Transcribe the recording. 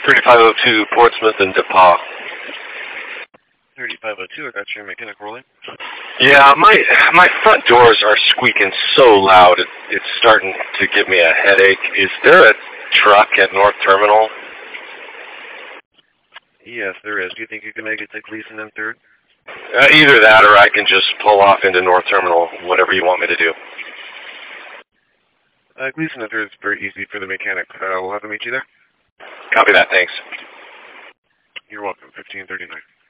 3502 Portsmouth and DePaul. 3502, I got your mechanic rolling. Yeah, my front doors are squeaking so loud, it's starting to give me a headache. Is there a truck at North Terminal? Yes, there is. Do you think you can make it to Gleason and 3rd? Either that or I can just pull off into North Terminal, whatever you want me to do. Gleason and 3rd is very easy for the mechanic. We'll have to meet you there. Copy that, thanks. You're welcome, 1539.